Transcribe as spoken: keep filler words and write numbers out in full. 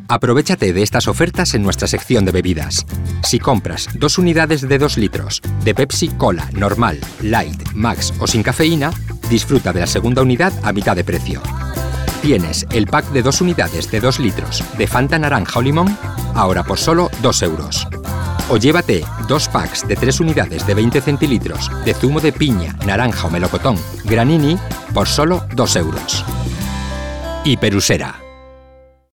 Aprovéchate de estas ofertas en nuestra sección de bebidas. Si compras dos unidades de dos litros de Pepsi Cola, normal, light, max o sin cafeína, disfruta de la segunda unidad a mitad de precio. Tienes el pack de dos unidades de dos litros de Fanta naranja o limón, ahora por solo dos euros. O llévate dos packs de tres unidades de veinte centilitros de zumo de piña, naranja o melocotón Granini por solo dos euros. Hiperusera.